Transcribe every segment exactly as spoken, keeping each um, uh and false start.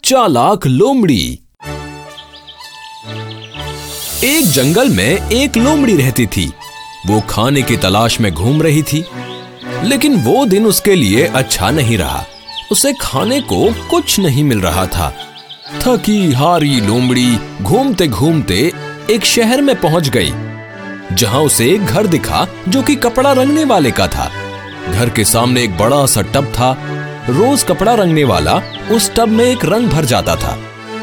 चालाक लोमड़ी। एक जंगल में एक लोमड़ी रहती थी। वो खाने की तलाश में घूम रही थी, लेकिन वो दिन उसके लिए अच्छा नहीं रहा। उसे खाने को कुछ नहीं मिल रहा था। थकी हारी लोमड़ी घूमते घूमते एक शहर में पहुंच गई, जहां उसे एक घर दिखा जो कि कपड़ा रंगने वाले का था। घर के सामने एक बड़ा सा टब था। रोज कपड़ा रंगने वाला उस टब में एक रंग भर जाता था।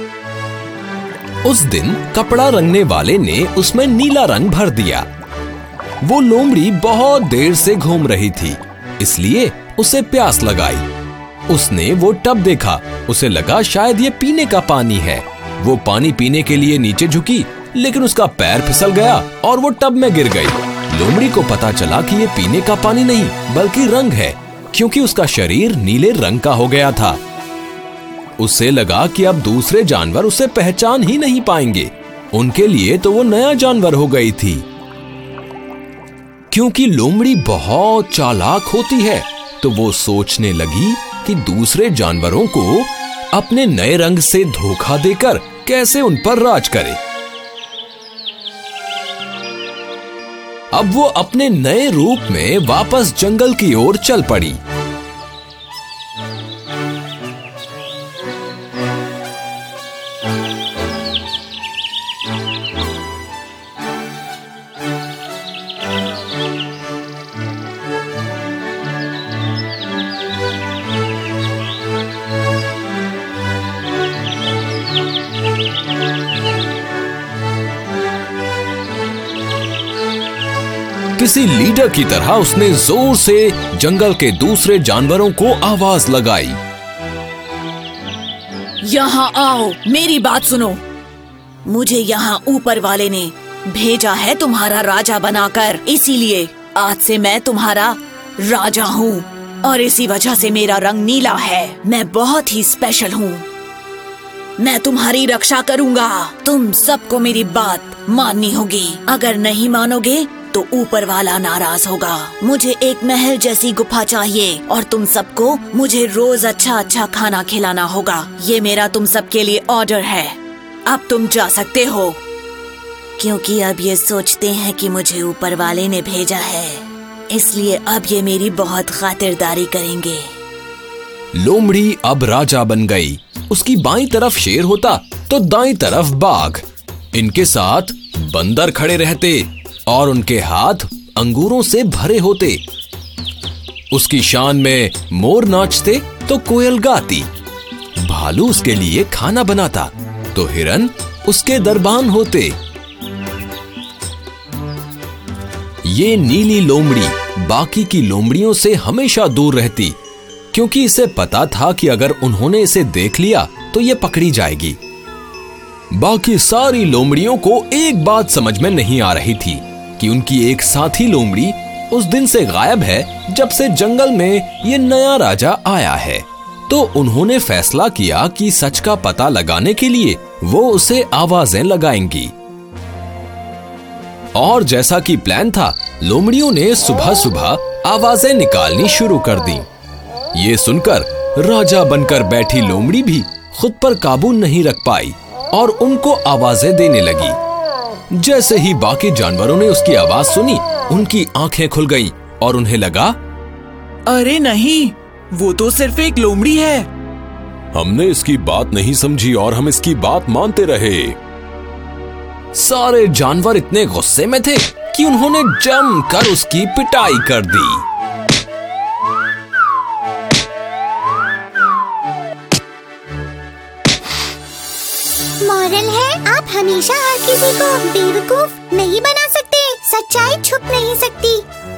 उस दिन कपड़ा रंगने वाले ने उसमें नीला रंग भर दिया। वो लोमड़ी बहुत देर से घूम रही थी, इसलिए उसे प्यास लगाई। उसने वो टब देखा। उसे लगा शायद ये पीने का पानी है। वो पानी पीने के लिए नीचे झुकी, लेकिन उसका पैर फिसल गया और वो टब में गिर गई। लोमड़ी को पता चला कि ये पीने का पानी नहीं बल्कि रंग है, क्योंकि उसका शरीर नीले रंग का हो गया था। उसे लगा कि अब दूसरे जानवर उसे पहचान ही नहीं पाएंगे। उनके लिए तो वो नया जानवर हो गई थी। क्योंकि लोमड़ी बहुत चालाक होती है, तो वो सोचने लगी कि दूसरे जानवरों को अपने नए रंग से धोखा देकर कैसे उन पर राज करे। अब वो अपने नए रूप में वापस जंगल की ओर चल पड़ी। किसी लीडर की तरह उसने जोर से जंगल के दूसरे जानवरों को आवाज लगाई। यहाँ आओ, मेरी बात सुनो। मुझे यहाँ ऊपर वाले ने भेजा है तुम्हारा राजा बनाकर, इसीलिए आज से मैं तुम्हारा राजा हूँ और इसी वजह से मेरा रंग नीला है। मैं बहुत ही स्पेशल हूँ। मैं तुम्हारी रक्षा करूँगा। तुम सबको मेरी बात माननी होगी। अगर नहीं मानोगे तो ऊपर वाला नाराज होगा। मुझे एक महल जैसी गुफा चाहिए और तुम सबको मुझे रोज अच्छा अच्छा खाना खिलाना होगा। ये मेरा तुम सबके लिए ऑर्डर है। अब तुम जा सकते हो, क्योंकि अब ये सोचते हैं कि मुझे ऊपर वाले ने भेजा है, इसलिए अब ये मेरी बहुत खातिरदारी करेंगे। लोमड़ी अब राजा बन गई। उसकी बाईं तरफ शेर होता तो दाईं तरफ बाघ। इनके साथ बंदर खड़े रहते और उनके हाथ अंगूरों से भरे होते। उसकी शान में मोर नाचते तो कोयल गाती। भालू उसके लिए खाना बनाता तो हिरन उसके दरबान होते। ये नीली लोमड़ी बाकी की लोमड़ियों से हमेशा दूर रहती, क्योंकि इसे पता था कि अगर उन्होंने इसे देख लिया तो ये पकड़ी जाएगी। बाकी सारी लोमड़ियों को एक बात समझ में नहीं आ रही थी कि उनकी एक साथी लोमड़ी उस दिन से गायब है जब से जंगल में ये नया राजा आया है। तो उन्होंने फैसला किया कि सच का पता लगाने के लिए वो उसे आवाजें लगाएंगी। और जैसा कि प्लान था, लोमड़ियों ने सुबह सुबह आवाजें निकालनी शुरू कर दी। ये सुनकर राजा बनकर बैठी लोमड़ी भी खुद पर काबू नहीं रख पाई और उनको आवाजें देने लगी। जैसे ही बाकी जानवरों ने उसकी आवाज सुनी, उनकी आंखें खुल गईं और उन्हें लगा, अरे नहीं, वो तो सिर्फ एक लोमड़ी है। हमने इसकी बात नहीं समझी और हम इसकी बात मानते रहे। सारे जानवर इतने गुस्से में थे कि उन्होंने जमकर उसकी पिटाई कर दी। मॉरल है, आप हमेशा हर किसी को बेवकूफ नहीं बना सकते। सच्चाई छुप नहीं सकती।